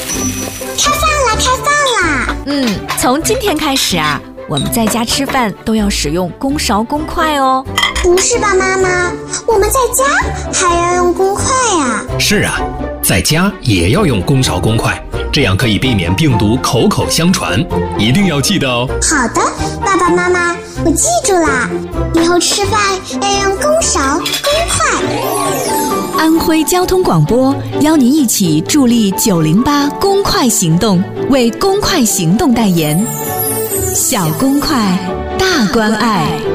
开饭啦，开饭啦！ 从今天开始啊，我们在家吃饭都要使用公勺公筷哦。 不是吧，妈妈？我们在家还要用公筷呀？ 是啊，在家也要用公勺公筷，这样可以避免病毒口口相传，一定要记得哦。 好的，爸爸妈妈，我记住啦，以后吃饭要用公勺公筷。 安徽交通广播邀您一起助力908公筷行动，为公筷行动代言。小公筷，大关爱。